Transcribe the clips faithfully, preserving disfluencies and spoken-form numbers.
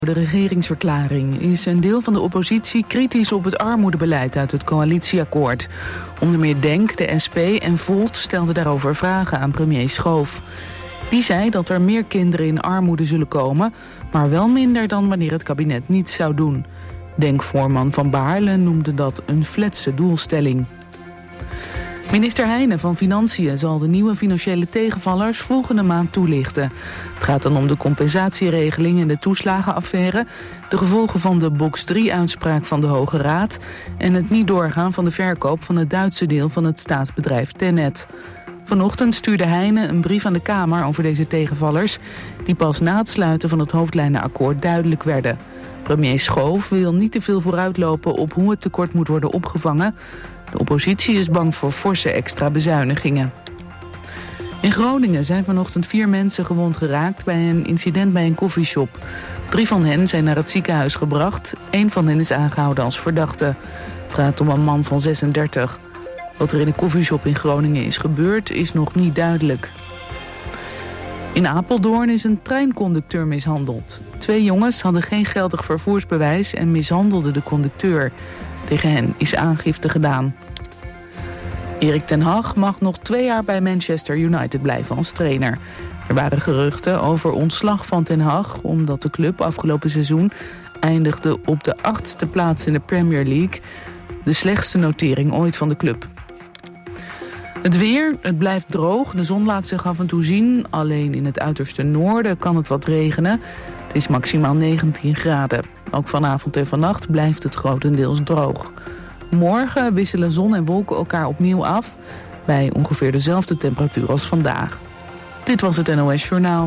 De regeringsverklaring is een deel van de oppositie kritisch op het armoedebeleid uit het coalitieakkoord. Onder meer Denk, de S P en Volt stelden daarover vragen aan premier Schoof. Die zei dat er meer kinderen in armoede zullen komen, maar wel minder dan wanneer het kabinet niets zou doen. Denk-voorman Van Baarle noemde dat een fletse doelstelling. Minister Heijnen van Financiën zal de nieuwe financiële tegenvallers volgende maand toelichten. Het gaat dan om de compensatieregeling en de toeslagenaffaire, de gevolgen van de box drie-uitspraak van de Hoge Raad en het niet doorgaan van de verkoop van het Duitse deel van het staatsbedrijf Tennet. Vanochtend stuurde Heijnen een brief aan de Kamer over deze tegenvallers, die pas na het sluiten van het hoofdlijnenakkoord duidelijk werden. Premier Schoof wil niet te veel vooruitlopen op hoe het tekort moet worden opgevangen. De oppositie is bang voor forse extra bezuinigingen. In Groningen zijn vanochtend vier mensen gewond geraakt bij een incident bij een koffieshop. Drie van hen zijn naar het ziekenhuis gebracht. Eén van hen is aangehouden als verdachte. Het gaat om een man van zesendertig. Wat er in de koffieshop in Groningen is gebeurd is nog niet duidelijk. In Apeldoorn is een treinconducteur mishandeld. Twee jongens hadden geen geldig vervoersbewijs en mishandelden de conducteur. Tegen hen is aangifte gedaan. Erik ten Hag mag nog twee jaar bij Manchester United blijven als trainer. Er waren geruchten over ontslag van ten Hag, omdat de club afgelopen seizoen eindigde op de achtste plaats in de Premier League. De slechtste notering ooit van de club. Het weer, het blijft droog. De zon laat zich af en toe zien. Alleen in het uiterste noorden kan het wat regenen. Het is maximaal negentien graden. Ook vanavond en vannacht blijft het grotendeels droog. Morgen wisselen zon en wolken elkaar opnieuw af, bij ongeveer dezelfde temperatuur als vandaag. Dit was het N O S Journaal.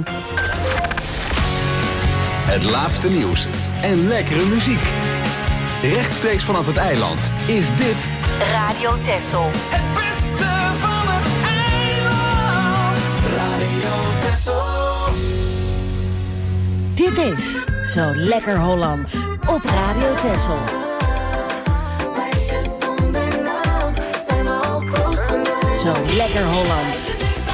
Het laatste nieuws en lekkere muziek. Rechtstreeks vanaf het eiland is dit Radio Texel. Het beste van het eiland. Radio Texel. Dit is Zo Lekker Hollands op Radio Texel. Zo Lekker Hollands.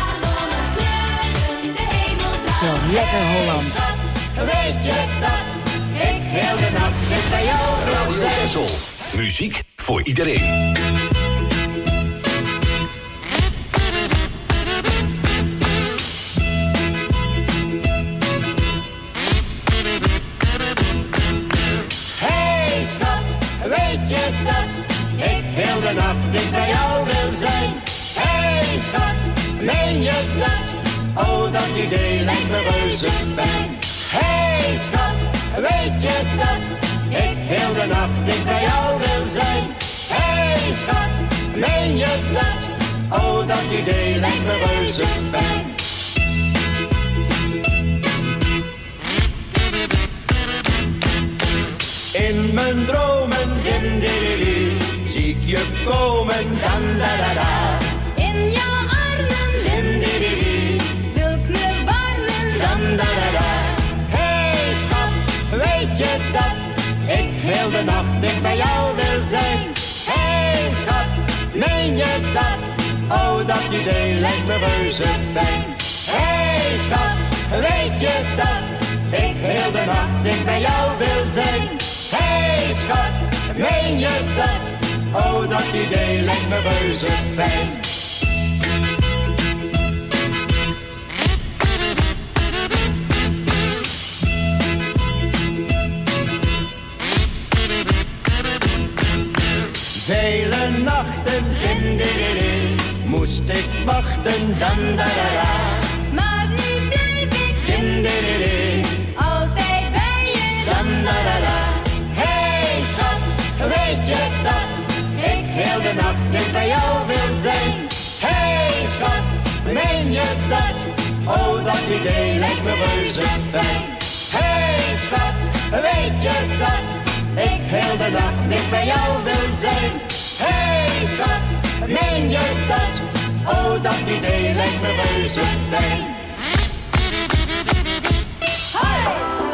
Zo Lekker Hollands. Weet je dat ik heel de nacht dit bij jou wil Radio zijn? Texel. Muziek voor iedereen. Hey schat, weet je dat ik heel de nacht dit bij jou wil zijn? Hey schat, meen je dat? Oh, dat idee lijkt me reuze fijn. Hey schat, weet je dat ik heel de nacht dit bij jou wil zijn? Hey schat, meen je dat? Oh, dat idee lijkt me reuze fijn. In mijn dromen, Dim, di, di, di. zie ik je komen. Dan, da, da, da. In jouw armen, Dim, di, di, di. wil ik me warmen. Dan, da, da, da. Hey schat, weet je dat ik heel de nacht dicht bij jou wil zijn? Hey schat, meen je dat? Oh, dat idee lijkt me reuze fijn. Hey schat, weet je dat ik heel de nacht dicht bij jou wil zijn? Hey schat, meen je dat? Oh, dat idee lijkt me reuze fijn. Vele nachten Dim, di, di, di. moest ik wachten. Dan, da, da, da. Maar nu blijf ik Dim, di, di, di. altijd bij je. Dan, da, da, da. Hey schat, weet je dat ik heel de nacht dicht bij jou wil zijn? Hey schat, meen je dat? Oh, dat idee lijkt me reuze fijn. Hey schat, weet je dat ik heel de nacht dicht bij jou wil zijn? Hey schat, meen je dat? Oh, dat idee lijkt me reuze fijn. Hey!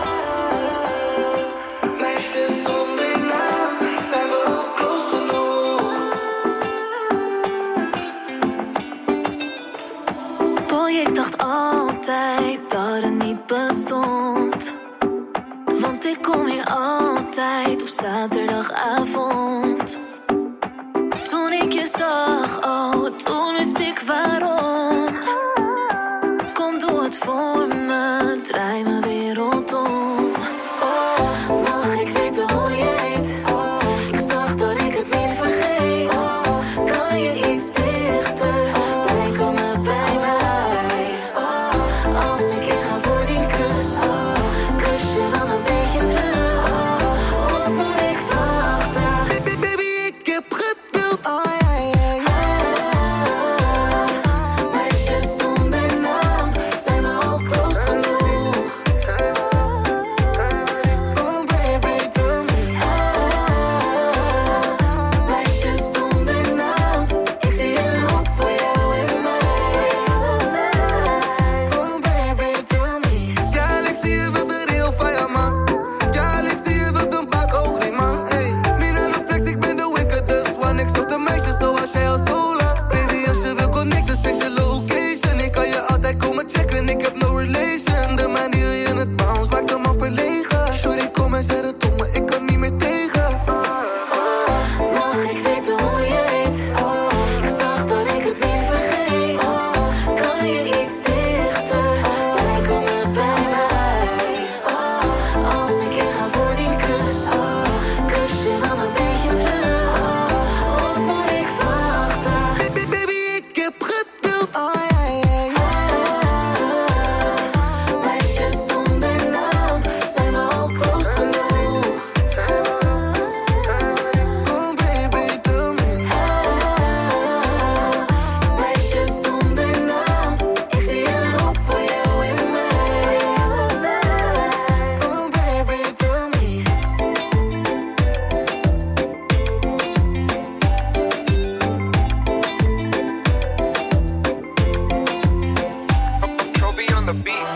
Boy, ik dacht altijd dat het niet bestond. Want ik kom je altijd op zaterdagavond. Toen ik je zag, oh, toen wist ik waarom. Kom, doe het voor me, draai mijn wereld om. Oh, mag ik weten hoe je heet? Oh, ik zag dat ik het niet vergeet. Oh, kan je iets dichter? Bij komen bij mij. Oh, als ik inga voor die kus, oh, kus je dan een beetje terug? Oh, of moet ik wachten? Baby, baby, ik heb geduld. Oh, ja, ja, ja. Meisjes zonder naam zijn we al close genoeg. Kom, baby, doe me. Meisjes zonder naam, ik zie een hoop voor jou en mij. Kom, baby, doe me. Ja, ik zie je wilt een reel van jou, man. Ja, ik zie je wilt een bak ook niet, man. Hey, Mina de flex, ik ben de wickedest one. Ik zoek de meisjes zoals jij al zo lang. Baby, als je wil connecten, zeg je location. Ik kan je altijd komen checken, ik heb no relation. De manier hoe je het bounce maakt hem al verlegen. Sorry, kom en zet het op me, ik kan niet meer tegen. Mag ik weten hoe je heet? Oh, ik zag dat ik het niet vergeet. Oh, kan je iets dichter? Bij komen bij mij. Oh, als ik inga voor die kus, oh, kus je dan een beetje terug? Oh, of moet ik wachten? Baby, baby, ik heb geduld. Oh, ja, ja, ja. Meisjes zonder naam zijn we al close genoeg. Kom, baby, doe me. Meisjes zonder naam, ik zie een hoop voor jou en mij. Kom, baby, doe me. Trophy on the beat.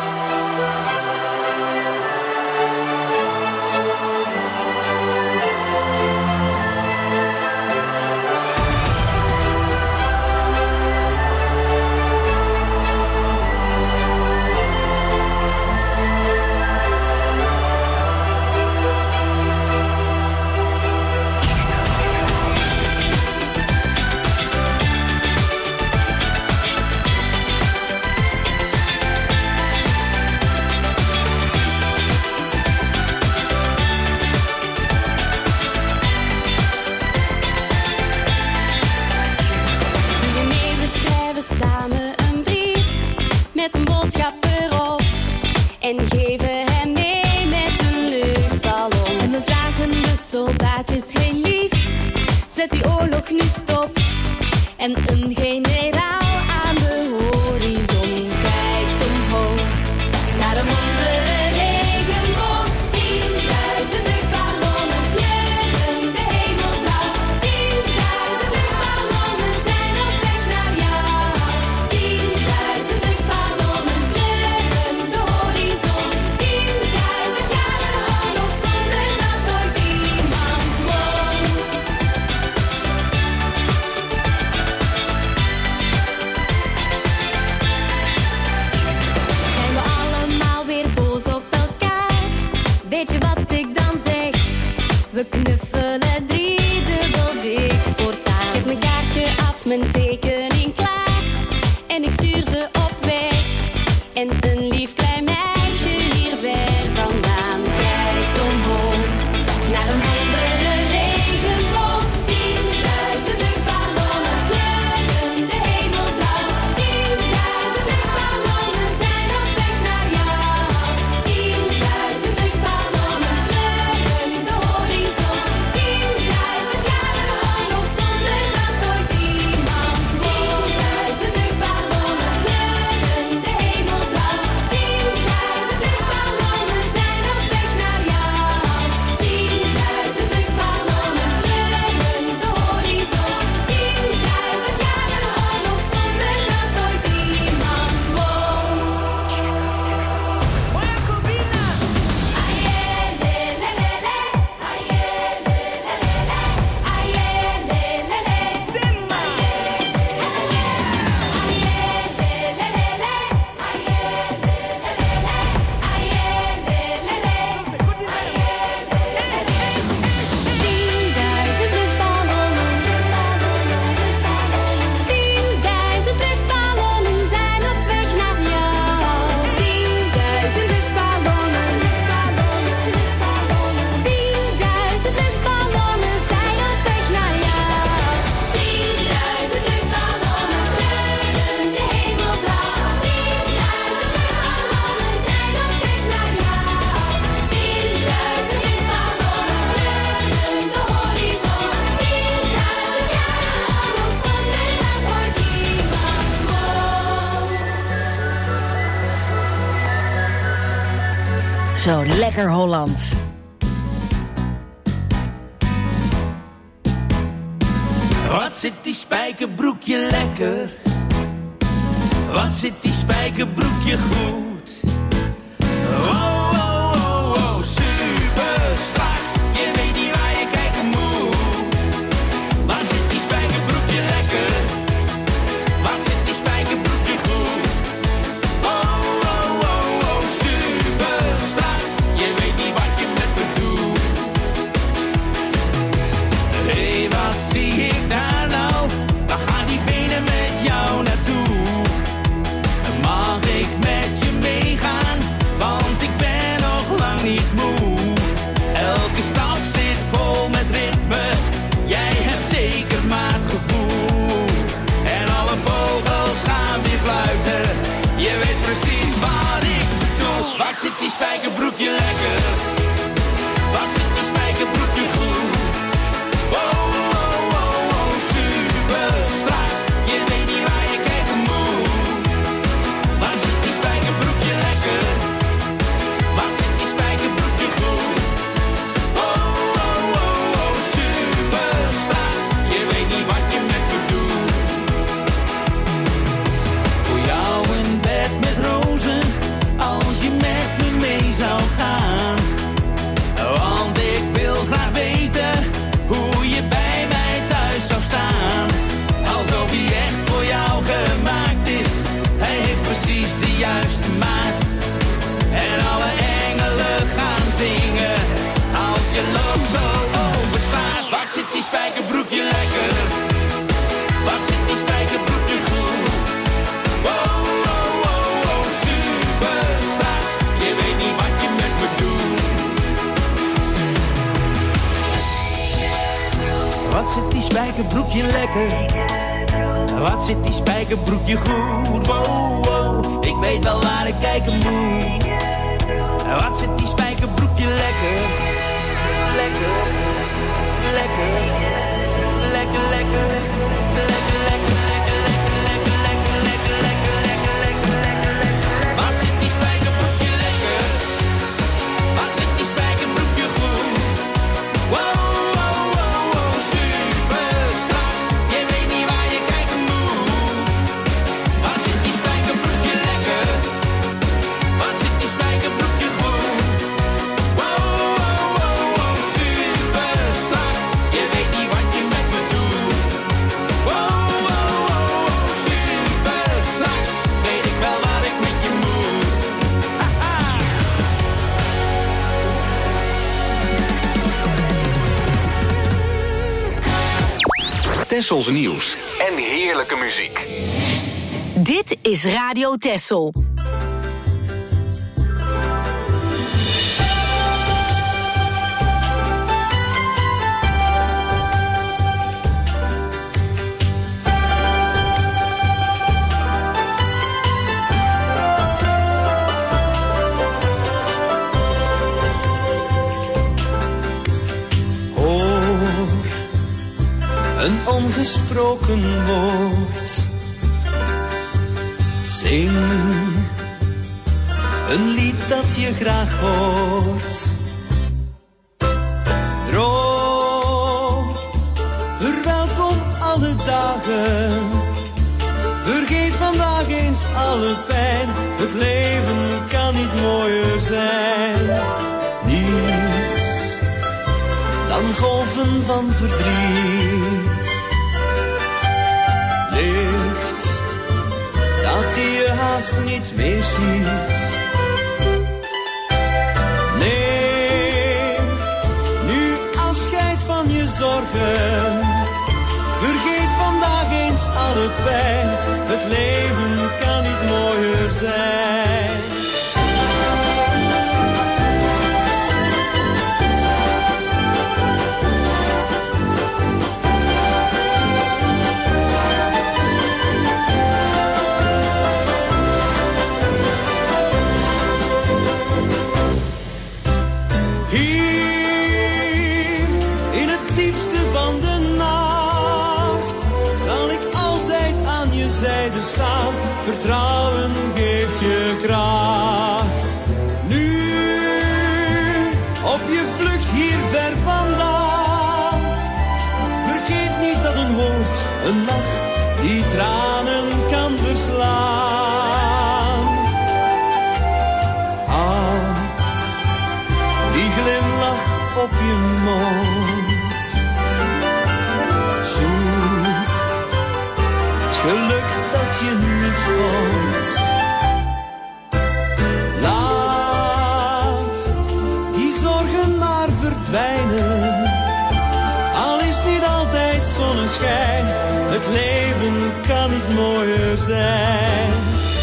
Doe je mee, we schrijven samen een brief met een boodschap erop en geven hem mee met een luchtballon. En we vragen de soldaatjes, hey lief, zet die oorlog nu stop. En een generaal aan de horizon kijkt omhoog naar de wondere regenboog. Tienduizend luchtballonnen kleuren de hemel blauw. Tienduizend luchtballonnen zijn op weg naar jou. Tienduizend luchtballonnen kleuren de horizon. Tienduizend jaren oorlog zonder dat ooit iemand won. Zijn we allemaal weer boos op elkaar? Weet je wat ik dan zeg? We knuffelen driedubbel dik voortaan. Ik heb mijn kaartje af, mijn tekening klaar. En ik stuur ze op weg. En een lief klein meisje hier ver vandaan kijkt omhoog naar een wondere regenboog. Tienduizend luchtballonnen kleuren de hemel blauw. Tienduizend luchtballonnen zijn op weg naar jou. Tienduizend luchtballonnen kleuren de horizon. Zo lekker Hollands. Wat zit die spijkerbroekje lekker? Wat zit die spijkerbroekje goed? Oh, oh, oh, oh, super strak. Je weet niet waar je kijken moet. Wat zit die spijkerbroekje lekker? Wat zit die spijkerbroekje goed? Oh, oh, oh, oh, super strak. Je weet niet wat je met me doet. Hé, hey, wat zie ik daar nou? Waar gaan die benen met jou naartoe? Mag ik met je meegaan? Want ik ben nog lang niet moe. Elke stap zit vol met ritme. Jij hebt zeker maatgevoel. En alle vogels gaan weer fluiten. Je weet precies wat ik doe. Wat zit die spijkerbroekje lekker? Wat zit die spijkerbroekje goed? Oh, oh, oh, oh, super strak. Je weet niet waar je kijken moet. Waar zit die spijkerbroekje lekker? Waar zit die spijkerbroekje goed? Oh, oh, oh, oh, super strak. Je weet niet wat je met me doet. Voor jou een bed met rozen, als je met me mee zou gaan. Want ik wil graag weten hoe je bij mij thuis zou staan. Alsof hij echt voor jou gemaakt is. Hij heeft precies de juiste maat. En alle engelen gaan zingen als je loopt zo over straat. Wat zit die spijkerbroekje lekker? Wat zit die spijkerbroekje goed? Oh, oh, oh, oh, super strak. Je weet niet wat je met me doet. Wat zit die spijkerbroekje lekker? Wat zit die spijkerbroekje goed? Wow, wow, ik weet wel waar ik kijken moet. Wat zit die spijkerbroekje lekker? Lekker, lekker, lekker, lekker, lekker, lekker, lekker, lekker, lekker, lekker, lekker, lekker, lekker, lekker, lekker, lekker. Wat zit die spijkerbroekje lekker? Wat zit die spijkerbroekje goed? Wow, wow, wow, wow, super strak. Je weet niet waar je kijken moet. Wat zit die spijkerbroekje lekker? Wat zit die spijkerbroekje goed? Wow, wow, wow, wow, super strak. Je weet niet wat je met me doet. Wow, wow, wow, wow, super straks weet ik wel wat ik met je moet. Haha. Tessels nieuws en heerlijke muziek. Dit is Radio Tessel. Hoor, een ongesproken woord. Zing een lied dat je graag hoort. Droom, verwelkom alle dagen. Vergeet vandaag eens alle pijn. Het leven kan niet mooier zijn. Niets dan golven van verdriet. Licht dat je haast niet meer ziet. Neem nu afscheid van je zorgen. Vergeet vandaag eens alle pijn. Het leven kan niet mooier zijn. Staan. Vertrouwen geeft je kracht. Nu vlucht hier ver vandaan. Vergeet niet dat een woord, een lach, die tranen kan verslaan. Ah, die glimlach op je mond. Zoek het geluk dat je niet vond. Laat die zorgen maar verdwijnen. Al is het niet altijd zonneschijn, het leven kan niet mooier zijn.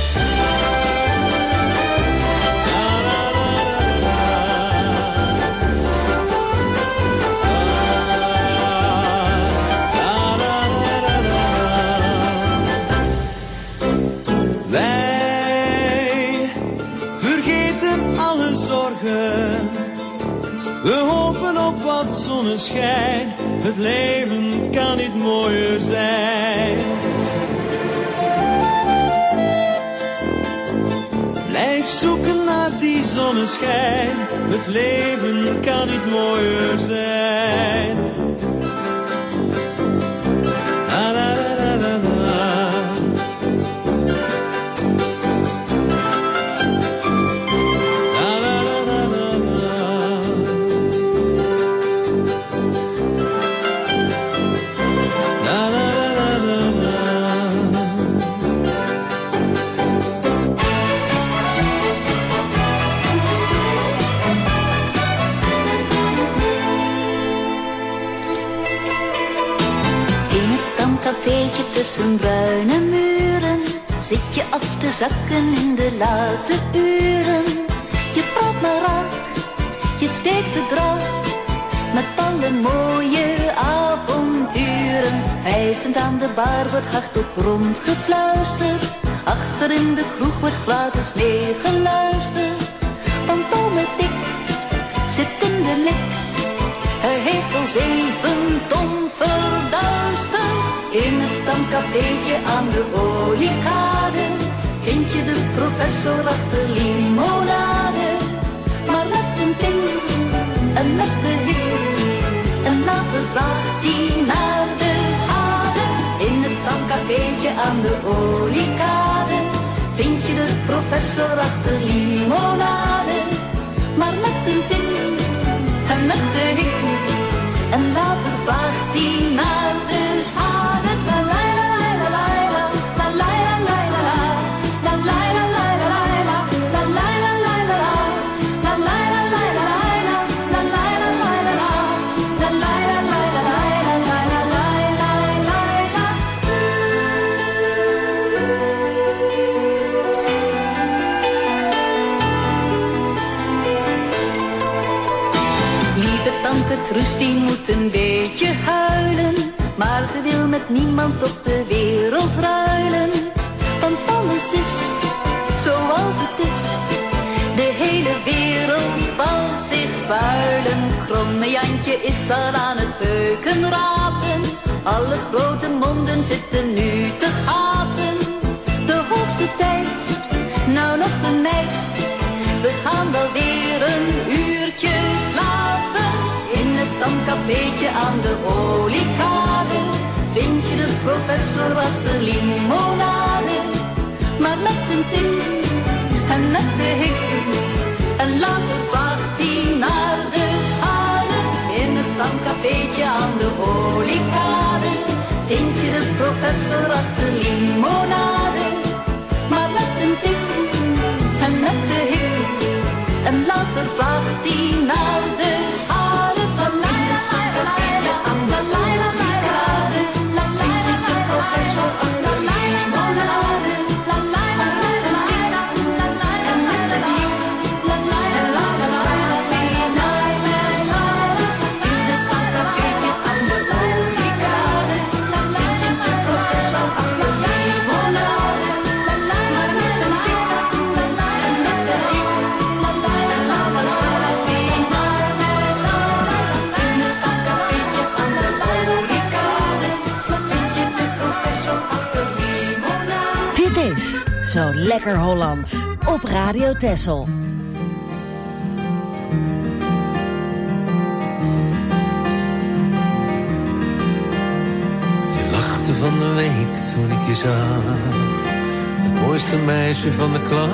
Wij vergeten alle zorgen. We hopen op wat zonneschijn. Het leven kan niet mooier zijn. Blijf zoeken naar die zonneschijn. Het leven kan niet mooier zijn. La la la la la la. Cafeetje tussen bruine muren, zit je af te zakken in de late uren. Je praat maar af, je steekt de draad, met alle mooie avonturen. Hijsend aan de bar wordt hardop rondgefluisterd, achter in de kroeg wordt gratis meegeluisterd. Want ome Dick zit in de lik, hij heeft al zeven ton verduisterd. In het zandcafeetje aan de oliekade vind je de professor achter limonade. Maar met een ting en met de hik, en later vraagt hij naar de schade. In het zandcafeetje aan de oliekade vind je de professor achter limonade. Maar met een ting en met de hik, en later vraagt hij naar de schade. Tante Truus die moet een beetje huilen, maar ze wil met niemand op de wereld ruilen. Want alles is zoals het is, de hele wereld valt zich builen. Kromme Jantje is al aan het beuken rapen, alle grote monden zitten nu te gapen. De hoogste tijd, nou nog een meid, we gaan wel weer een uurtje slapen. In het zandcafeetje aan de oliekade vind je de professor achter limonade. Maar met een ting en met de hik, en later vraagt hij naar de schade. In het zandcafeetje aan de oliekade vind je de professor achter limonade. Maar met een ting en met de hik, en later vraagt hij naar de schade. In het zandcafeetje aan de oliekade vind je de professor achter limonade. Maar met een ting en met de hik, en later vraagt hij naar de schade. In het zandcafeetje aan de oliekade vind je de professor achter limonade. Maar met een ting en met de hik, en later vraagt hij naar de schade. In het zandcafeetje aan de oliekade vind je de professor achter limonade. Dit is Zo Lekker Holland op Radio Texel. toen ik je zag. Het mooiste meisje van de klas.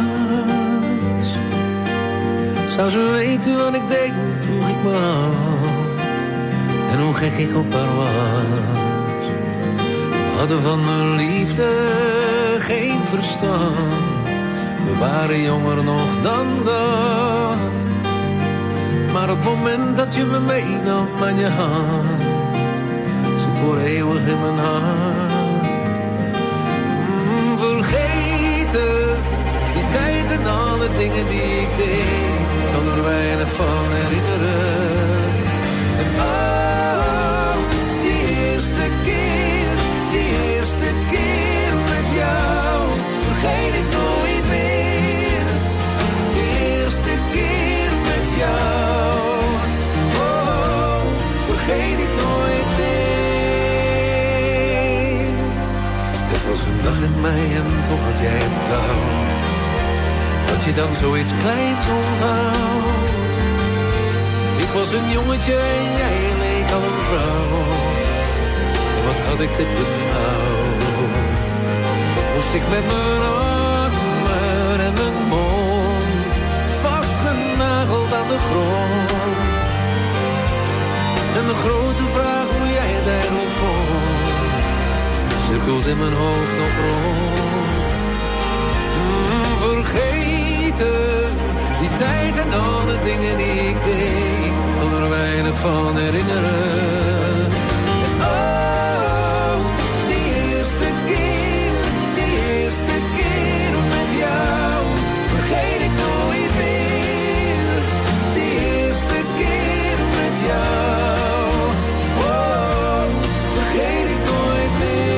Zou ze weten wat ik deed, vroeg ik me af. En hoe gek ik op haar was. We hadden van de liefde geen verstand. We waren jonger nog dan dat. Maar op het moment dat je me meenam aan je hand, zit voor eeuwig in mijn hart. Mm, vergeten, die tijd en alle dingen die ik deed, kan er weinig van herinneren. En oh, die eerste keer, die eerste keer met jou, vergeet ik nooit meer. Die eerste keer met jou, oh, vergeet ik nooit meer. Het was een dag in mei en toch had jij het koud. Dat je dan zoiets kleins onthoudt. Ik was een jongetje en jij leek al een vrouw. En wat had ik het benauwd. Wat moest ik met mijn armen en mijn mond vastgenageld aan de grond. En de grote vraag hoe jij het eigenlijk vond, cirkelt in mijn hoofd nog rond. Mm, vergeten, die tijd en alle dingen die ik deed, kan er weinig van herinneren. En oh, die eerste keer, die eerste keer met jou, vergeet ik nooit meer. Die eerste keer met jou, oh, vergeet ik nooit meer.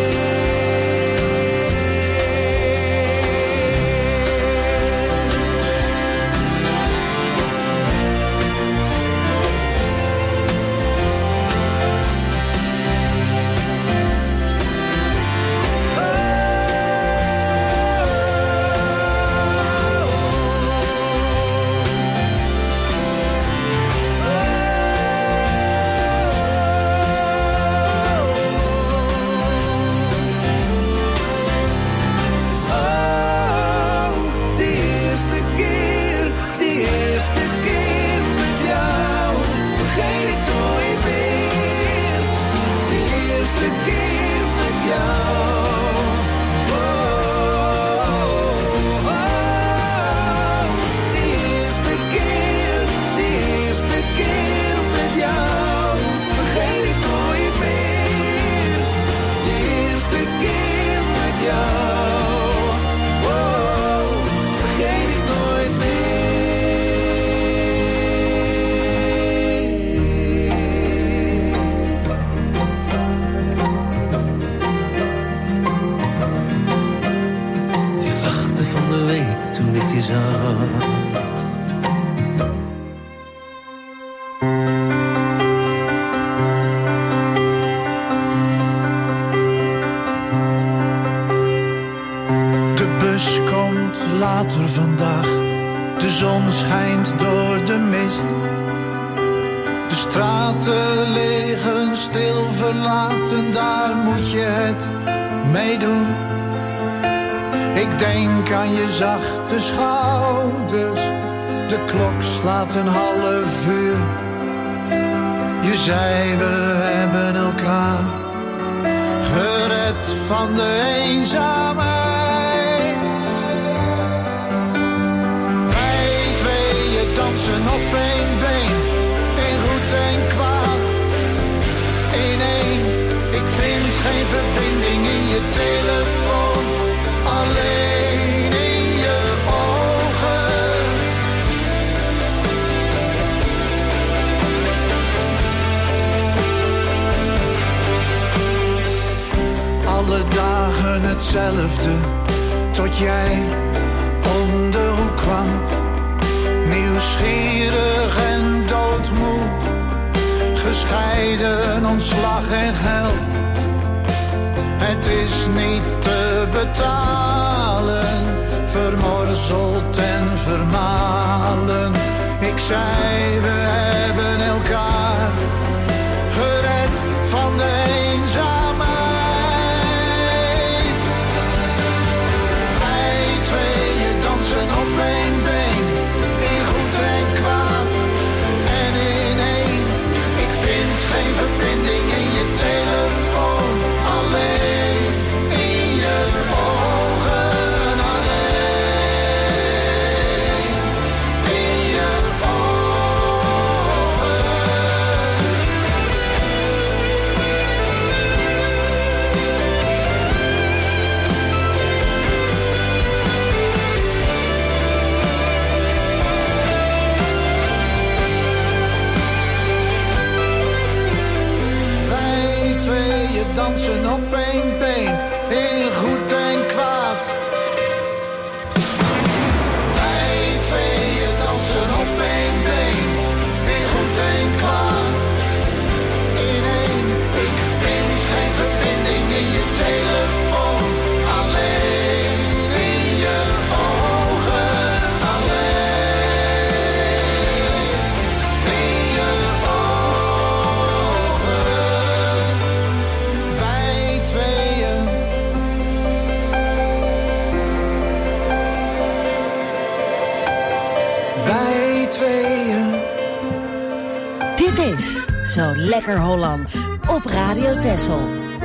Zachte schouders, de klok slaat een half uur. Je zei we hebben elkaar gered van de eenzaamheid. Wij tweeën dansen op één been, in goed en kwaad. In één, ik vind geen verbinding in je telefoon, alleen. Alle dagen hetzelfde, tot jij om de hoek kwam. Nieuwsgierig en doodmoe, gescheiden, ontslag en geld. Het is niet te betalen, vermorzeld en vermalen. Ik zei we hebben elkaar gered van de eenzaamheid. dansen op één been, in goed en kwaad. Wij tweeën dansen op één been, in goed en kwaad. In één, ik vind geen verbinding in je telefoon, alleen in je ogen, alleen in je ogen. Wij tweeën. Wij tweeën. Dit is Zo Lekker Hollands op Radio Texel.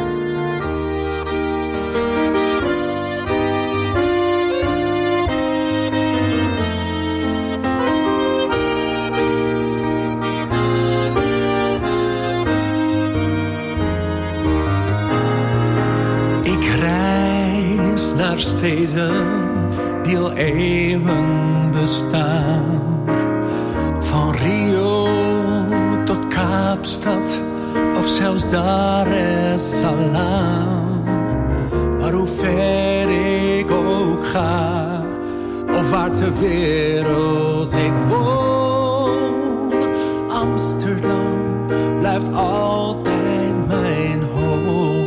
Ik reis naar steden die al eeuwen bestaan. Van Rio tot Kaapstad of zelfs Dar es Salaam. Maar hoe ver ik ook ga, of waar ter wereld ik woon, Amsterdam blijft altijd mijn home.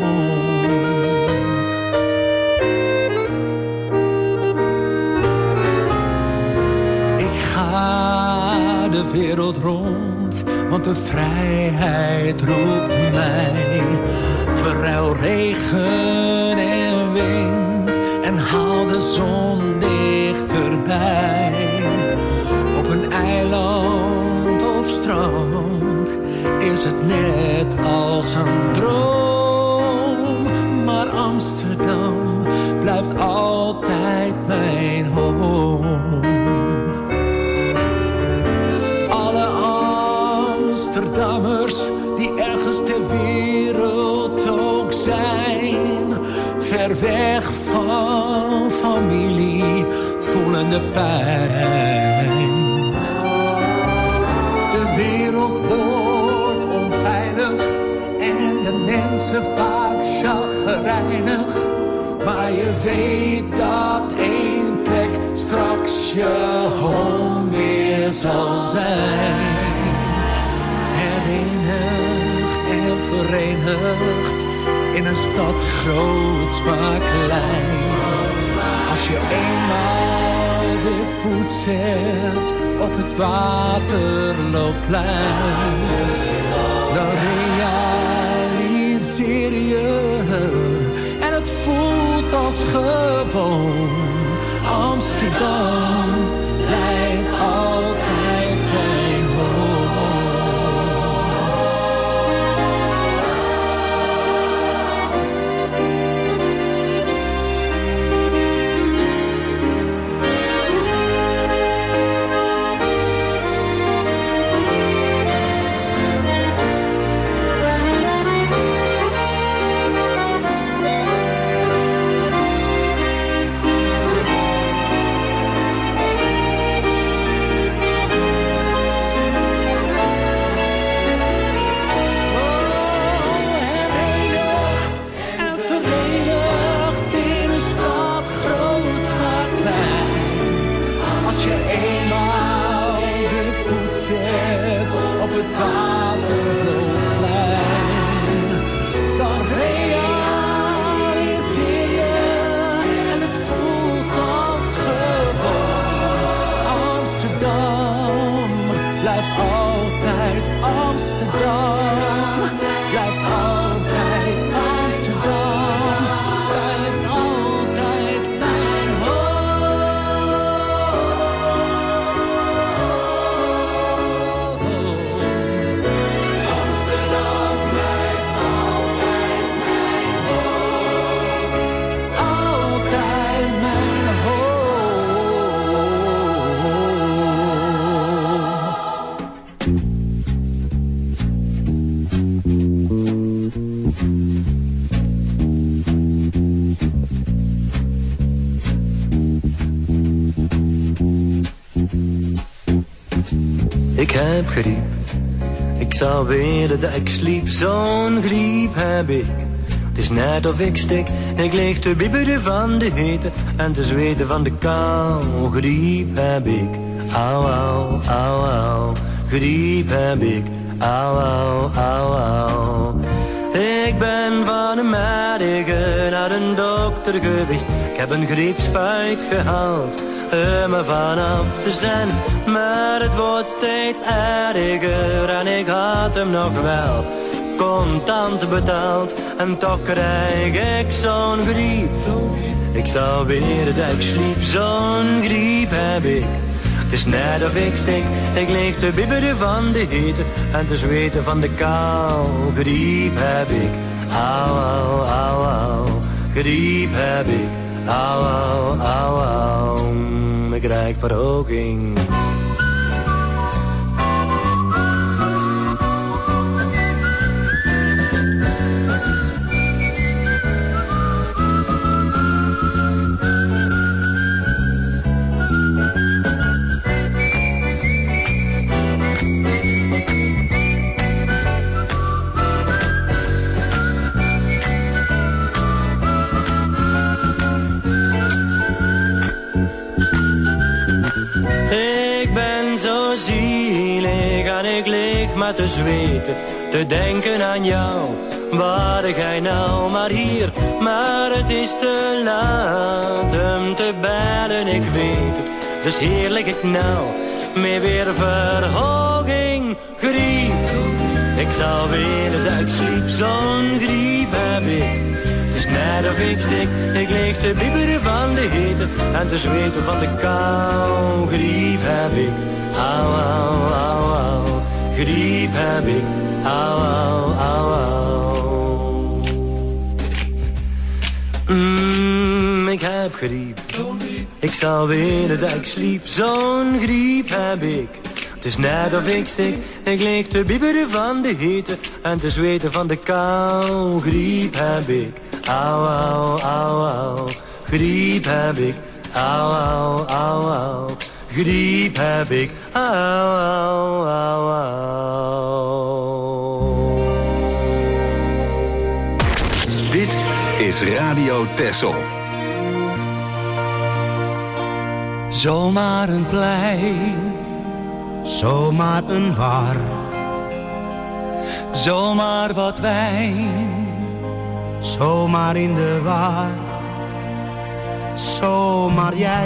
Ik ga de wereld rond, want de vrijheid roept mij. Verruil regen en wind en haal de zon dichterbij. Op een eiland of strand is het net als een droom. Maar Amsterdam blijft altijd mijn home. Alle Amsterdammers die ergens ter wereld ook zijn, ver weg van familie, voelen de pijn. De wereld wordt onveilig en de mensen vaak chagrijnig. Maar je weet dat één plek straks je home weer zal zijn. Herenigd en verenigd in een stad groot maar klein. Als je eenmaal weer voet zet op het Waterloopplein, dan realiseer je en het voelt als gewoon. Amsterdam blijft altijd mijn home. Ik heb griep, ik zou willen dat ik sliep. Zo'n griep heb ik, Het is net of ik stik, ik lig te bibberen van de hitte en te zweten van de kou. Griep heb ik, au au, au au. Griep heb ik, au au, au au. Ik ben van een merige naar een dokter geweest. Ik heb een griepspuit gehaald om er vanaf te zijn. Maar het wordt steeds erger en ik had hem nog wel contant betaald. En toch krijg ik zo'n griep. Ik sta weer dat ik sliep, zo'n griep heb ik. Het is net of ik stik, ik lig te bibberen van de hitte en te zweten van de kou. Griep heb ik, au au, au au. Griep heb ik, au au, au au. Ik krijg verhoging. Zo zielig en ik lig maar te zweten, te denken aan jou. Waar gij nou maar hier, maar het is te laat om te bellen, ik weet het. Dus hier lig ik nou, met weer verhoging, griep. Ik zal weer dat ik sliep, zo'n griep heb ik. Het is net of ik stik, ik lig te bibberen van de hitte en te zweten van de kou. Griep heb ik. Au, au, au, au, griep heb ik, au, au, au, au. Mm, ik heb griep, ik zal weer dat ik sliep, zo'n griep heb ik. Het is net of ik stik, ik lig te bibberen van de hitte en te zweten van de kou. Griep heb ik, au, au, au, au, griep heb ik, au, au, au, au. Griep heb ik, au, au, au, au. Dit is Radio Texel. Zomaar een plein, zomaar een bar. Zomaar wat wijn, zomaar in de war. Zomaar jij,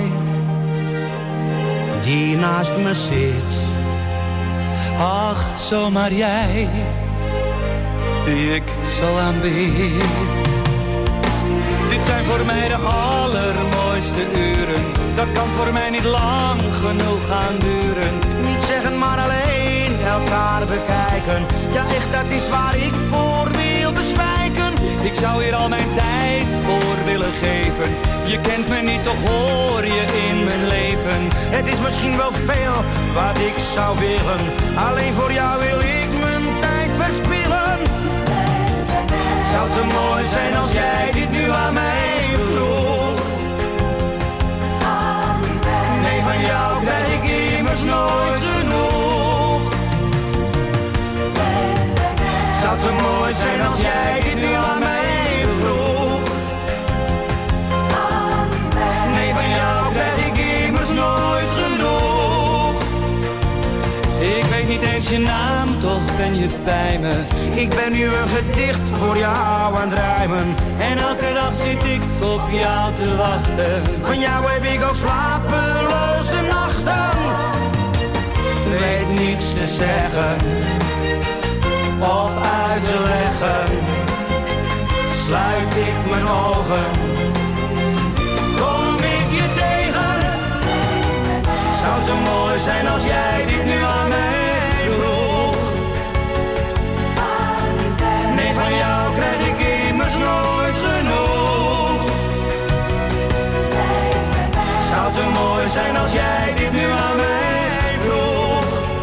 die naast me zit. Ach, zomaar jij, die ik zo aanbid. Dit zijn voor mij de allermooiste uren. Dat kan voor mij niet lang genoeg gaan duren. Niet zeggen, maar alleen elkaar bekijken. Ja, echt, dat is waar ik voor wil bezwijken. Ik zou hier al mijn tijd voor willen geven. Je kent me niet, toch hoor je in mijn leven. Het is misschien wel veel wat ik zou willen. Alleen voor jou wil ik mijn tijd verspillen. Zou te mooi zijn als jij dit nu aan mij vroeg. Nee, van jou krijg ik immers nooit genoeg. Zou te mooi zijn als jij dit nu aan mij vroeg. Nee, van jou krijg ik immers nooit genoeg. Ik weet niet eens je naam, toch ben je bij me. Ik ben nu een gedicht voor jou aan het rijmen. En elke dag zit ik op jou te wachten. Van jou heb ik ook slapeloze nachten. Weet niets te zeggen of uit te leggen. Sluit ik mijn ogen, kom ik je tegen. Zou te mooi zijn als jij dit nu aan mij vroeg. Nee, van jou krijg ik immers nooit genoeg. Zou te mooi zijn als jij dit nu aan mij vroeg.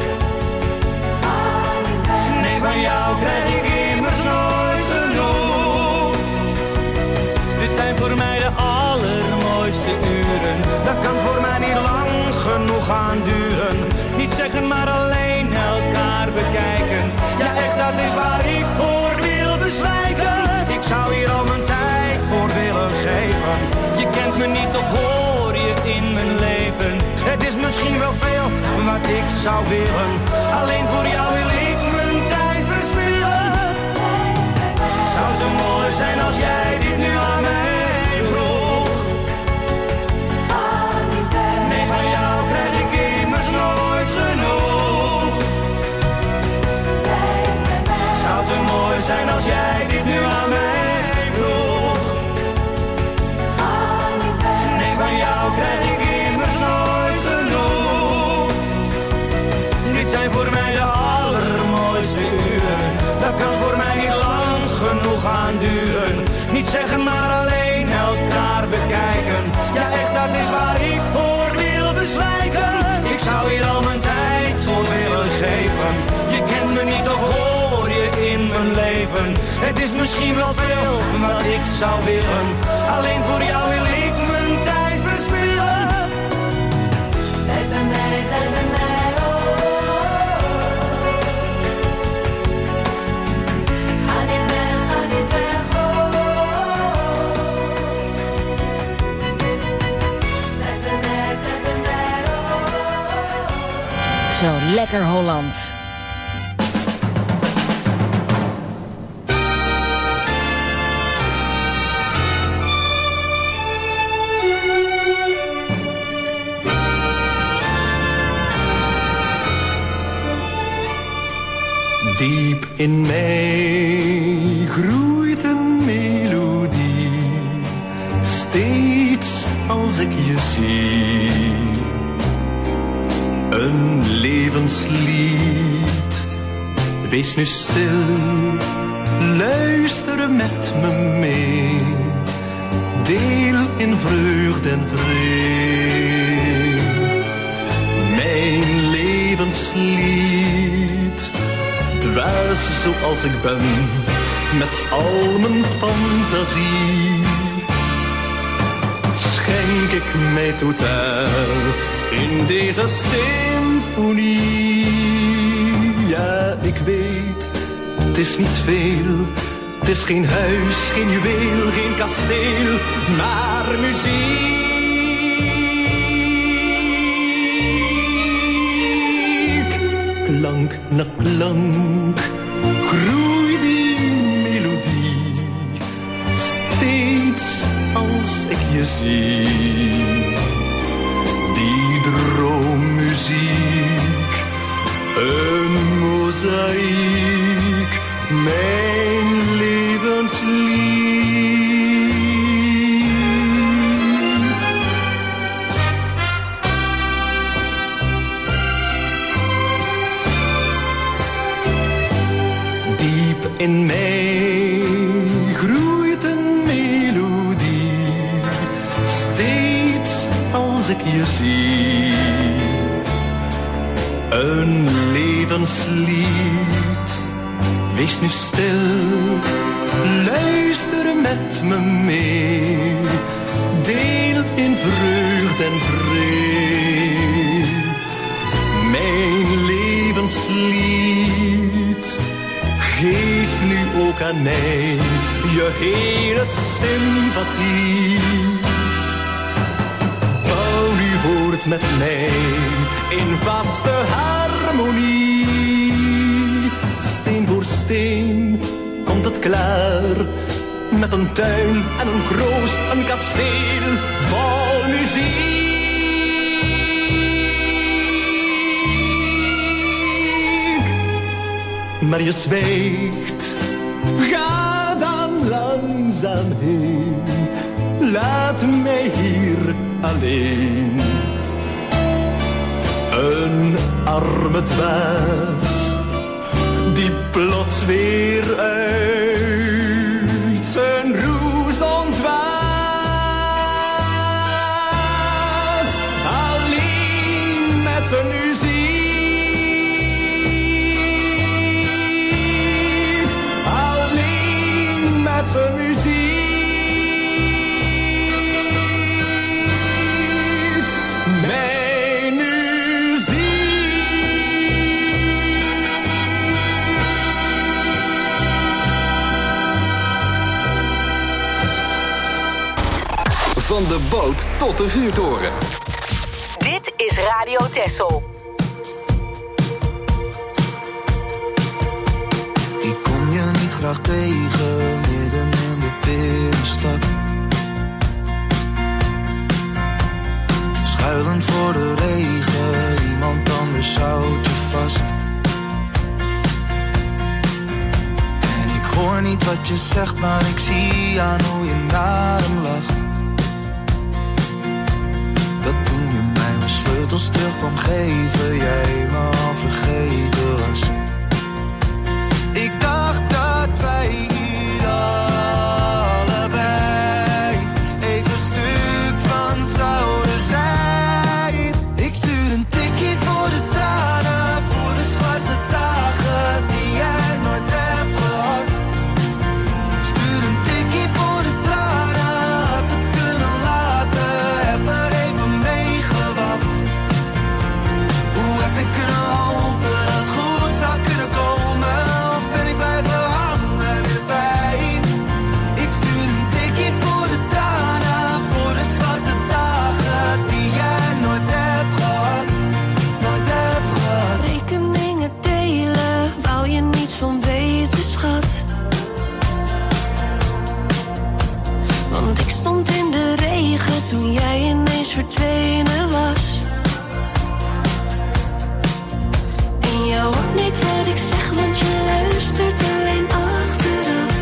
Nee, van jou krijg ik immers nooit genoeg. Dit zijn voor mij de allermooiste uren. Dat kan voor mij niet lang genoeg gaan duren. Niet zeggen, maar alleen elkaar bekijken. Ja, echt, dat is waar ik voor wil bezwijken. Ik zou hier al misschien wel veel wat ik zou willen. Alleen voor jou wil ik mijn tijd verspillen. Zou het te mooi zijn als jij dit nu aan mij vroeg? Nee, van jou krijg ik immers nooit genoeg. Zou het te mooi zijn als jij dit nu aan mij vroeg? Nee, van jou krijg ik immers nooit genoeg. Dit zijn voor mij de allermooiste uren. Dat kan voor mij niet lang genoeg gaan duren. Niet zeggen, maar alleen elkaar bekijken. Ja, echt, dat is waar ik voor wil bezwijken. Ik zou hier al mijn tijd voor willen geven. Je kent me niet, toch hoor je in mijn leven. Het is misschien wel veel wat ik zou willen. Alleen voor jou wil ik mijn tijd verspillen. Blijf bij mij, blijf bij mij, oh, oh, oh. Ga niet weg, ga niet weg, oh, oh, oh. Blijf bij mij, blijf bij mij, oh, oh, oh. Zo lekker Holland. Diep in mij groeit een melodie, steeds als ik je zie. Een levenslied, wees nu stil, luister met me mee. Deel in vreugde en vrede mijn levenslied. Dwaas zoals ik ben, met al mijn fantasie, schenk ik mij totaal in deze symfonie. Ja, ik weet, het is niet veel, het is geen huis, geen juweel, geen kasteel, maar muziek. Klank na klank groeit die melodie, steeds als ik je zie. Die droommuziek, een mozaïek, mijn levenslied. In mij groeit een melodie, steeds als ik je zie. Een levenslied, wees nu stil, luister met me mee. Deel in vreugde en vrede mijn levenslied. Geef nu ook aan mij je hele sympathie. Bouw nu voort met mij in vaste harmonie. Steen voor steen komt het klaar, met een tuin en een kroost, een kasteel vol muziek. Maar je zwijgt, ga dan langzaam heen. Laat mij hier alleen. Een arme dwaas, die plots weer uit zijn roes ontwaakt. Alleen met zijn muziek. Voor muziek, mijn muziek. Van de boot tot de vuurtoren. Dit Dit is Radio Texel. Ik kom je niet graag tegen, midden in de binnenstad. Schuilend voor de regen, iemand anders houdt je vast. En ik hoor niet wat je zegt, maar ik zie aan hoe je naar hem lacht. Dat toen je mij mijn sleutels terug kwam geven, jij me al vergeten was. Ik dacht dat wij hier allebei even stuk van zouden zijn. Ik stuur een tikkie voor de tranen, voor de zwarte dagen die jij nooit hebt gehad. Stuur een tikkie voor de tranen, had het kunnen laten, heb er even mee gewacht. Hoe heb ik kunnen hopen dat het goed zou kunnen komen, of ben ik blijven hangen in pijn? Ik stuur een tikkie voor de tranen, voor de zwarte dagen die jij nooit hebt gehad, nooit hebt gehad. Rekeningen delen, wou je niets van weten, schat. Want ik stond in de regen toen jij ineens verdwenen was. En je hoort niet wat ik zeg, want je luistert alleen achteraf.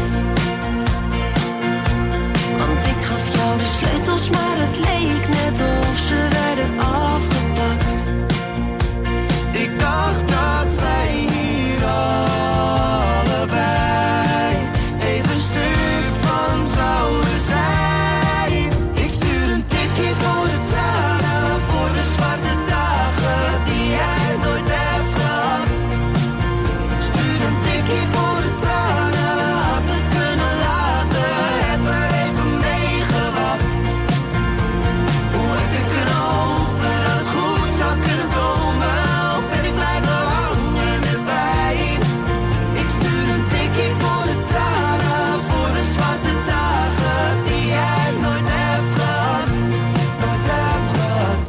Want ik gaf jou de sleutels, maar het leek net of ze werden afgepakt. Ik dacht dat wij hier allebei even stuk van zouden zijn. Ik stuur een tikkie voor de tranen, voor de zwarte dagen die jij nooit hebt gehad. Stuur een tikkie voor de tranen, had het kunnen laten, heb er even mee gewacht. Hoe heb ik kunnen hopen dat het goed zou kunnen komen, of ben ik blijven hangen in pijn? Ik stuur een tikkie voor de tranen, voor de zwarte dagen die jij nooit hebt gehad, nooit hebt gehad.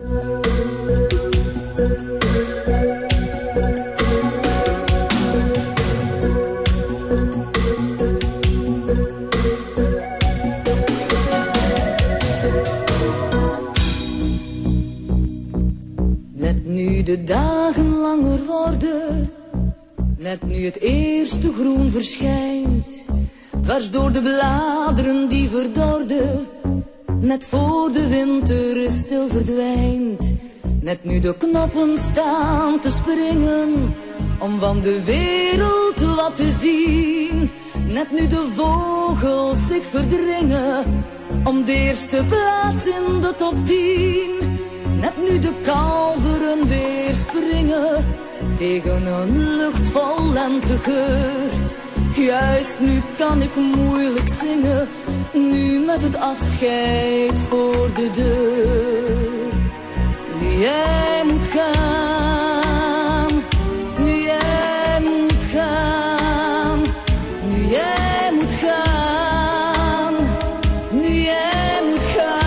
Net nu de dagen langer worden, net nu het eerste groen verschijnt, dwars door de bladeren die verdorden, net voor de winter stil verdwijnt, net nu de knoppen staan te springen, om van de wereld wat te zien, net nu de vogels zich verdringen, om de eerste plaats in de top tien. Net nu de kalveren weer springen tegen een lucht vol lentegeur. Juist nu kan ik moeilijk zingen, nu met het afscheid voor de deur. Nu jij moet gaan, nu jij moet gaan, nu jij moet gaan, nu jij moet gaan.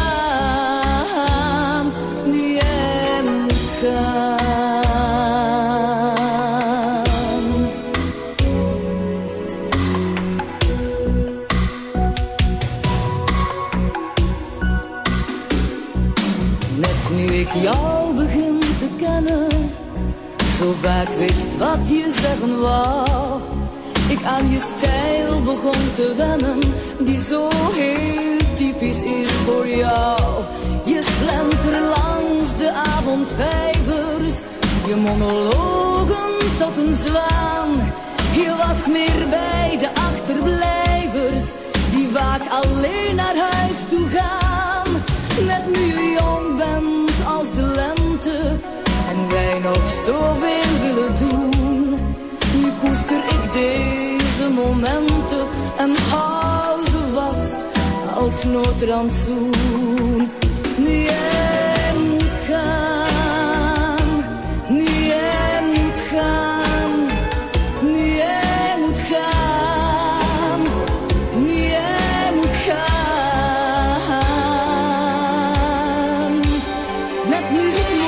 Jou begin te kennen, zo vaak wist wat je zeggen wou. Ik aan je stijl begon te wennen, die zo heel typisch is voor jou. Je slenter langs de avondvijvers, je monologen tot een zwaan. Je was meer bij de achterblijvers, die vaak alleen naar huis toe gaan. Net nu je jong bent als de lente en wij nog zoveel willen doen. Nu koester ik deze momenten en hou ze vast als noodrantsoen. Nu jij moet gaan, nu jij moet gaan, nu jij moet gaan, nu jij moet gaan. Net nu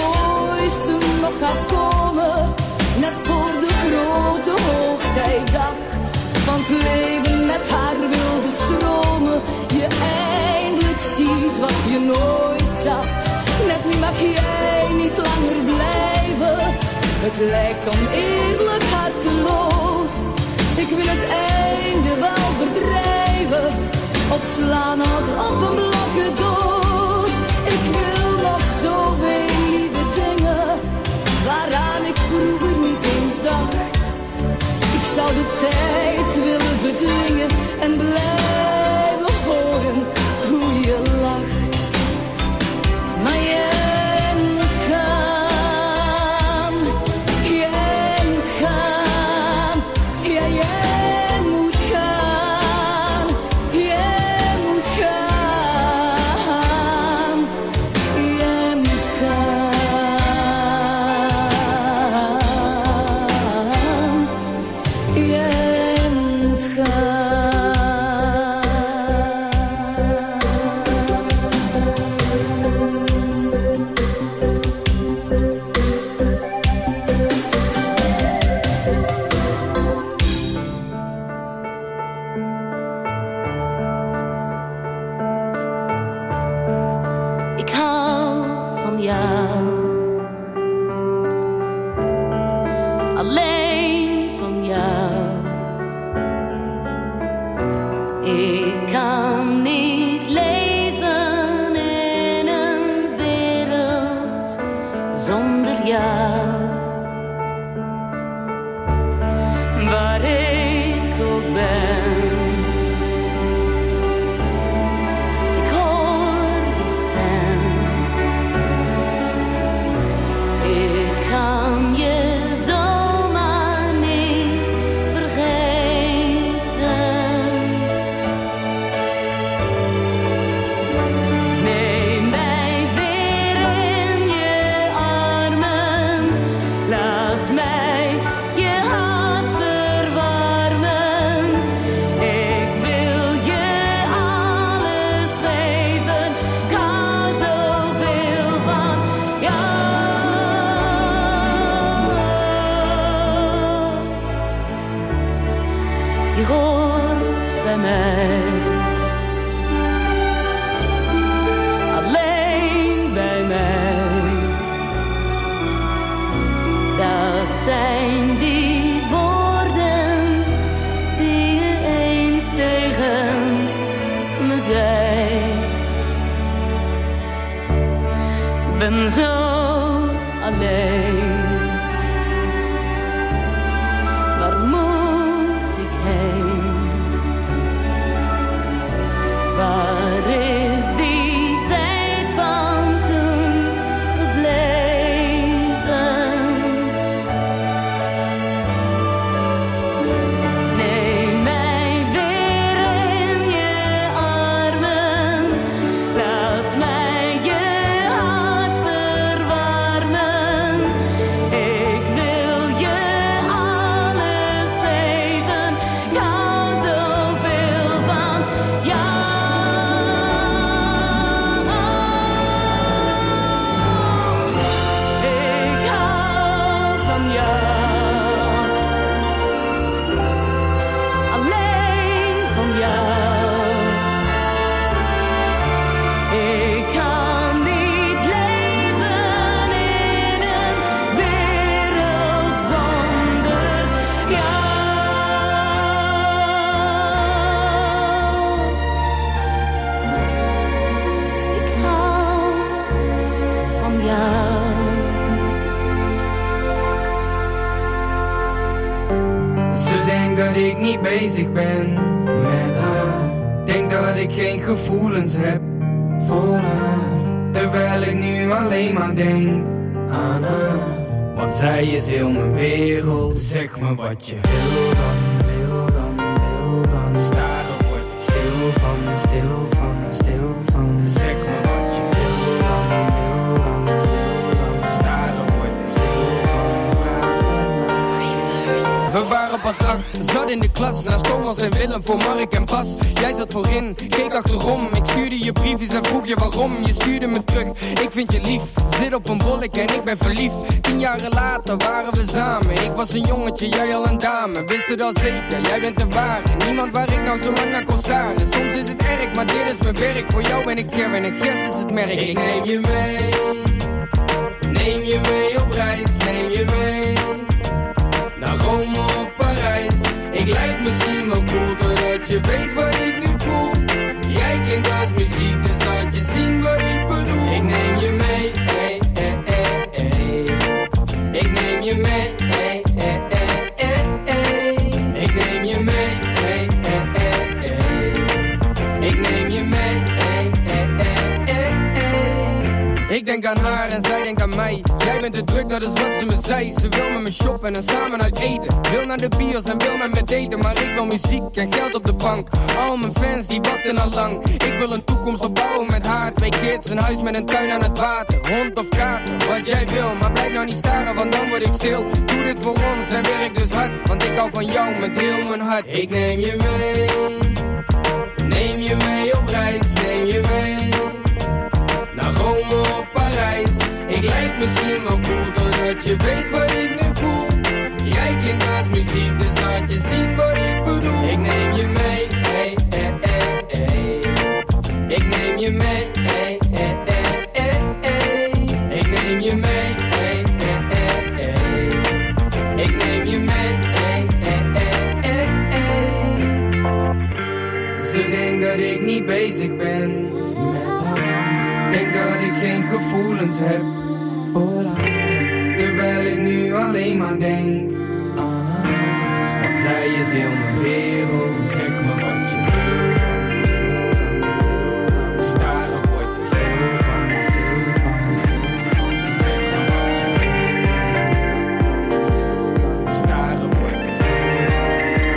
van het leven met haar wilde stromen. Je eindelijk ziet wat je nooit zag. Net nu mag jij niet langer blijven. Het lijkt oneerlijk harteloos. Ik wil het einde wel verdrijven. Of slaan het op een blokkendoos. Ik wil nog zoveel lieve dingen waaraan ik vroeger niet eens dacht. Ik zou de tijd willen bedwingen en blijven horen hoe je lacht. Maar jij moet gaan, jij moet gaan, ja jij moet gaan, jij moet gaan, jij moet gaan, jij moet gaan. Ik hou van jou, alleen van jou. Ik kan niet leven in een wereld zonder jou. Waar ik ook ben, ik hoor je stem. Ik kan je zomaar niet vergeten. Neem mij weer in je armen. Laat mij je hart verwarmen. Ik wil je alles geven. Ik hou zoveel van jou. Je hoort bij mij, alleen bij mij. Dat zijn die woorden die je eens tegen me zei. Ben zo alleen. Waar moet ik heen? Waar is die tijd van toen gebleven? Neem mij weer in je armen. Laat mij je hart verwarmen. Ik wil je alles geven. Ik hou zoveel van jou. Ik hou van jou. Alleen van jou. Ik kan niet leven in een wereld zonder jou. Ik hou van jou. Ze denkt dat ik niet bezig ben met haar. Denk dat ik geen gevoelens heb voor haar. Terwijl ik nu alleen maar denk aan haar. Want zij is heel mijn wereld. Zeg me wat je wil dan, wil dan, wil dan. Staren word ik stil van, stil van, stil van. Zeg me wat je wil dan, wil dan, wil dan. Staren word ik stil van. Praat met mij. We waren pas acht, zat in de klas, naast Thomas en Willem voor Mark en Bas. Jij zat voorin, keek achterom. Ik stuurde je briefjes en vroeg je waarom. Je stuurde me terug, ik vind je lief. Zit op een bollek en ik ben verliefd. Tien jaren later waren we samen. Ik was een jongetje, jij al een dame. Wist het al zeker, jij bent de ware. Niemand waar ik nou zo lang naar kon staren. Soms is het erg, maar dit is mijn werk. Voor jou ben ik Ger en ik Gers is het merk. Ik neem je mee, neem je mee op reis. Neem je mee naar Rome of Parijs. Ik lijk misschien wel cool, doordat je weet wat ik nu voel. Jij klinkt als muziek, dus laat je zien wat ik bedoel. Ik neem je mee, hey, hey, hey, hey. Ik neem je mee, hey, hey, hey, hey, hey. Ik neem je mee, hey, hey, hey, hey. Ik neem je mee, hey, hey, hey, hey, hey. Ik denk aan haar en zij denkt aan mij. Jij bent te druk, dat is wat ze me zei. Ze wil met me shoppen en samen uit eten. Wil naar de bios en wil met me daten. Maar ik wil muziek en geld op de bank. Al mijn fans die wachten al lang. Ik wil een toekomst opbouwen met haar. Twee kids, een huis met een tuin aan het water. Hond of kater, wat jij wil. Maar blijf nou niet staren, want dan word ik stil. Doe dit voor ons en werk dus hard. Want ik hou van jou met heel mijn hart. Ik neem je mee, neem je mee op reis. Neem je mee naar Rome of Parijs. Ik lijk misschien wel cool, doordat je weet wat ik nu voel. Jij klinkt als muziek, dus laat je zien wat ik bedoel. Ik neem je mee, hey, hey, hey, hey. Ik neem je mee, hey, hey, hey, hey, hey. Ik neem je mee, hey, hey, hey, hey. Ik neem je mee, hey, hey, hey, hey, hey. Ze denkt dat ik niet bezig ben met haar. Denk dat ik geen gevoelens heb voor haar. Terwijl ik nu alleen maar denk aan haar. Want zij is heel mijn wereld. Zeg me wat je wil. Staren word je stil van, stil van, stil van. Zeg me wat je wil. Staren word je stil van.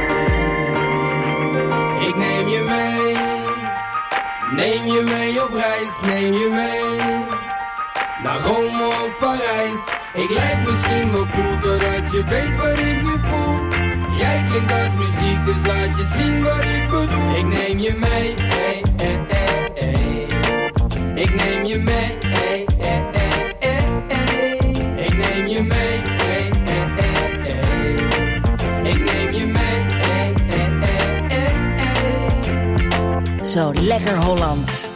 Ik neem je mee. Neem je mee op reis, neem je mee naar Rome of Parijs. Ik lijk misschien wel cool, doordat je weet wat ik nu voel. Jij klinkt als muziek, dus laat je zien wat ik bedoel. Ik neem je mee, hey, hey, hey, hey. Ik neem je mee, hey, hey, hey, hey, hey. Ik neem je mee, hey, hey, hey, hey. Ik neem je mee, hey, hey, hey, hey, hey. Zo lekker Hollands.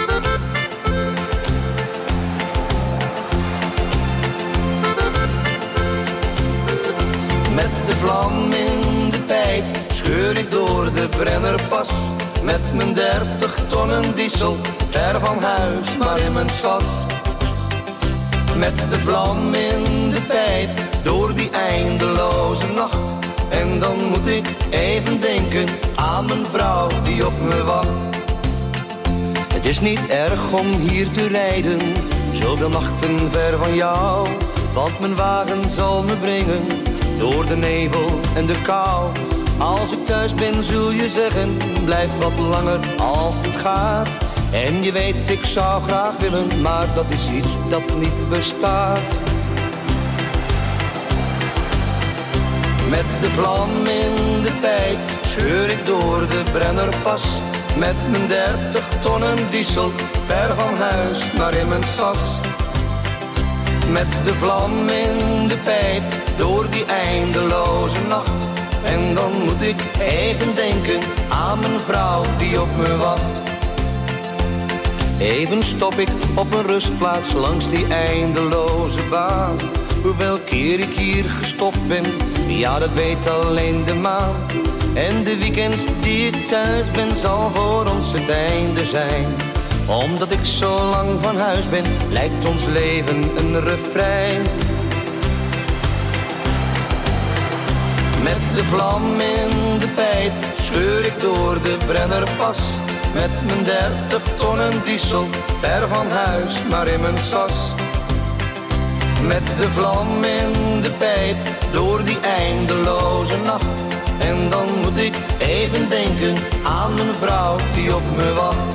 Met de vlam in de pijp scheur ik door de Brennerpas. Met mijn dertig tonnen diesel, ver van huis, maar in mijn sas. Met de vlam in de pijp, door die eindeloze nacht. En dan moet ik even denken aan mijn vrouw die op me wacht. Het is niet erg om hier te rijden, zoveel nachten ver van jou. Want mijn wagen zal me brengen door de nevel en de kou. Als ik thuis ben zul je zeggen, blijf wat langer als het gaat. En je weet ik zou graag willen, maar dat is iets dat niet bestaat. Met de vlam in de pijp scheur ik door de Brennerpas. Met mijn dertig tonnen diesel, ver van huis, maar in mijn sas. Met de vlam in de pijp, door die eindeloze nacht. En dan moet ik even denken aan mijn vrouw die op me wacht. Even stop ik op een rustplaats langs die eindeloze baan. Hoeveel keer ik hier gestopt ben, ja dat weet alleen de maan. En de weekends die ik thuis ben, zal voor ons het einde zijn. Omdat ik zo lang van huis ben, lijkt ons leven een refrein. Met de vlam in de pijp scheur ik door de Brennerpas. Met mijn dertig tonnen diesel, ver van huis, maar in mijn sas. Met de vlam in de pijp, door die eindeloze nacht. En dan moet ik even denken aan mijn vrouw die op me wacht.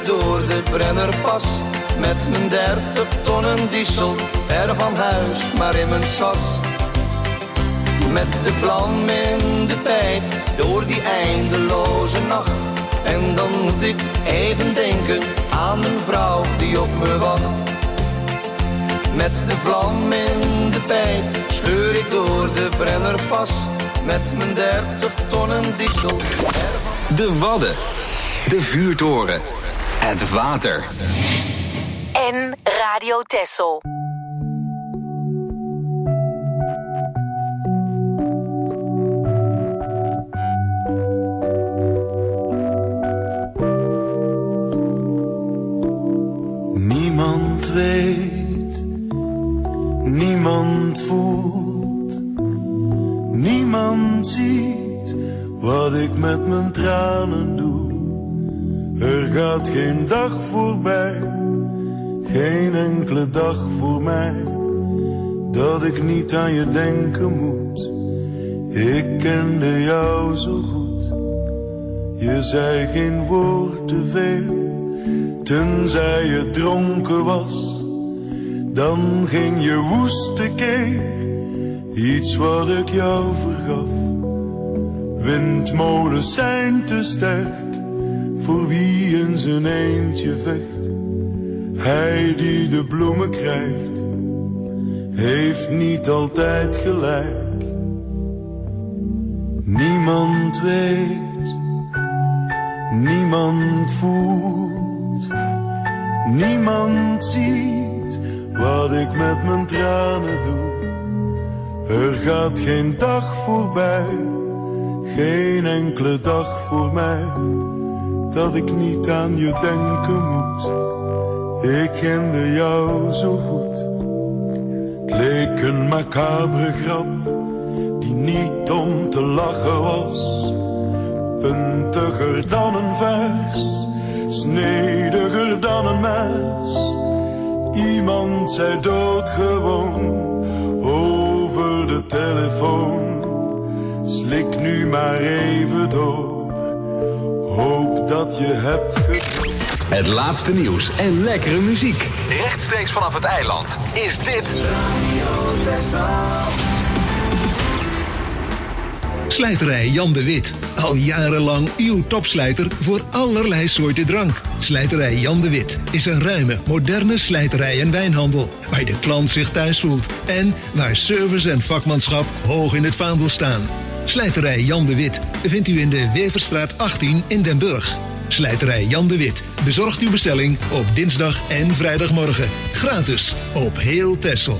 ik door de Brennerpas. Met mijn dertig tonnen diesel, ver van huis, maar in mijn sas. Met de vlam in de pijp, door die eindeloze nacht. En dan moet ik even denken aan mijn vrouw die op me wacht. Met de vlam in de pijp, scheur ik door de Brennerpas. Met mijn dertig tonnen diesel. De Wadden, de vuurtoren, het water. En Radio Texel. Niemand weet, niemand voelt, niemand ziet wat ik met mijn tranen doe. Er gaat geen dag voorbij, geen enkele dag voor mij, dat ik niet aan je denken moet. Ik kende jou zo goed, je zei geen woord te veel. Tenzij je dronken was, dan ging je woest tekeer. Iets wat ik jou vergaf. Windmolens zijn te sterk voor wie in zijn eentje vecht. Hij die de bloemen krijgt, heeft niet altijd gelijk. Niemand weet, niemand voelt, niemand ziet wat ik met mijn tranen doe. Er gaat geen dag voorbij, geen enkele dag voor mij, dat ik niet aan je denken moet. Ik kende jou zo goed. Het leek een macabre grap, die niet om te lachen was. Puntiger dan een vers, snediger dan een mes. Iemand zei doodgewoon over de telefoon. Slik nu maar even door, hoop dat je hebt geduld. Het laatste nieuws en lekkere muziek. Rechtstreeks vanaf het eiland is dit Radio Texel. Slijterij Jan de Wit. Al jarenlang uw topslijter voor allerlei soorten drank. Slijterij Jan de Wit is een ruime, moderne slijterij en wijnhandel, waar de klant zich thuis voelt en waar service en vakmanschap hoog in het vaandel staan. Slijterij Jan de Wit vindt u in de Weverstraat achttien in Den Burg. Slijterij Jan de Wit bezorgt uw bestelling op dinsdag en vrijdagmorgen. Gratis op heel Texel.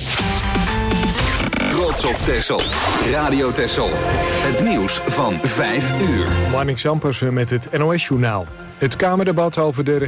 Trots op Texel. Radio Texel. Het nieuws van vijf uur. Marnix Ampersen met het N O S-journaal. Het Kamerdebat over de